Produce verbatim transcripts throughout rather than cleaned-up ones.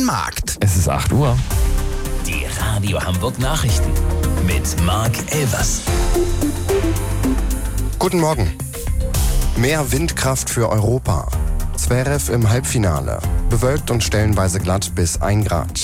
Markt. Es ist acht Uhr. Die Radio Hamburg Nachrichten mit Marc Elvers. Guten Morgen. Mehr Windkraft für Europa. Zverev im Halbfinale. Bewölkt und stellenweise glatt bis ein Grad.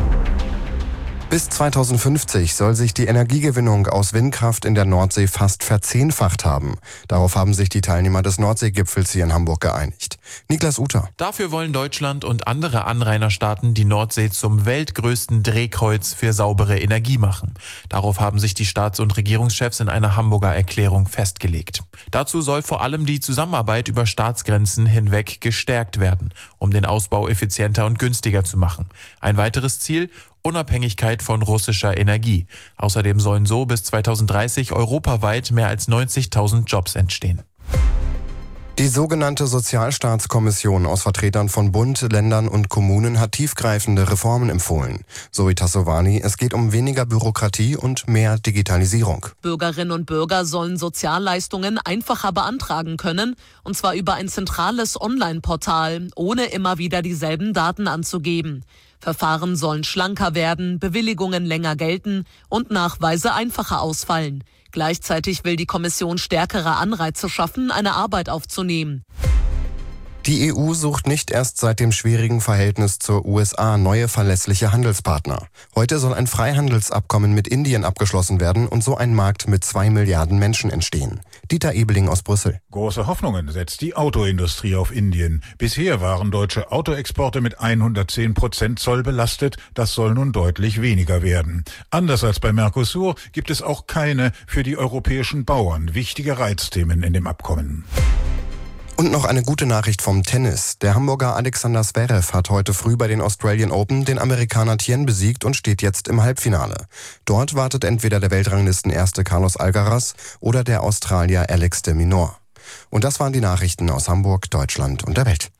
Bis zweitausendfünfzig soll sich die Energiegewinnung aus Windkraft in der Nordsee fast verzehnfacht haben. Darauf haben sich die Teilnehmer des Nordseegipfels hier in Hamburg geeinigt. Niklas Uter. Dafür wollen Deutschland und andere Anrainerstaaten die Nordsee zum weltgrößten Drehkreuz für saubere Energie machen. Darauf haben sich die Staats- und Regierungschefs in einer Hamburger Erklärung festgelegt. Dazu soll vor allem die Zusammenarbeit über Staatsgrenzen hinweg gestärkt werden, um den Ausbau effizienter und günstiger zu machen. Ein weiteres Ziel: Unabhängigkeit von russischer Energie. Außerdem sollen so bis zweitausenddreißig europaweit mehr als neunzigtausend Jobs entstehen. Die sogenannte Sozialstaatskommission aus Vertretern von Bund, Ländern und Kommunen hat tiefgreifende Reformen empfohlen. Zoe Tassovani, es geht um weniger Bürokratie und mehr Digitalisierung. Bürgerinnen und Bürger sollen Sozialleistungen einfacher beantragen können, und zwar über ein zentrales Online-Portal, ohne immer wieder dieselben Daten anzugeben. Verfahren sollen schlanker werden, Bewilligungen länger gelten und Nachweise einfacher ausfallen. Gleichzeitig will die Kommission stärkere Anreize schaffen, eine Arbeit aufzunehmen. Die E U sucht nicht erst seit dem schwierigen Verhältnis zur U S A neue verlässliche Handelspartner. Heute soll ein Freihandelsabkommen mit Indien abgeschlossen werden und so ein Markt mit zwei Milliarden Menschen entstehen. Dieter Ebeling aus Brüssel. Große Hoffnungen setzt die Autoindustrie auf Indien. Bisher waren deutsche Autoexporte mit hundertzehn Prozent Zoll belastet. Das soll nun deutlich weniger werden. Anders als bei Mercosur gibt es auch keine für die europäischen Bauern wichtige Reizthemen in dem Abkommen. Und noch eine gute Nachricht vom Tennis. Der Hamburger Alexander Zverev hat heute früh bei den Australian Open den Amerikaner Tien besiegt und steht jetzt im Halbfinale. Dort wartet entweder der Weltranglistenerste Carlos Alcaraz oder der Australier Alex de Minaur. Und das waren die Nachrichten aus Hamburg, Deutschland und der Welt.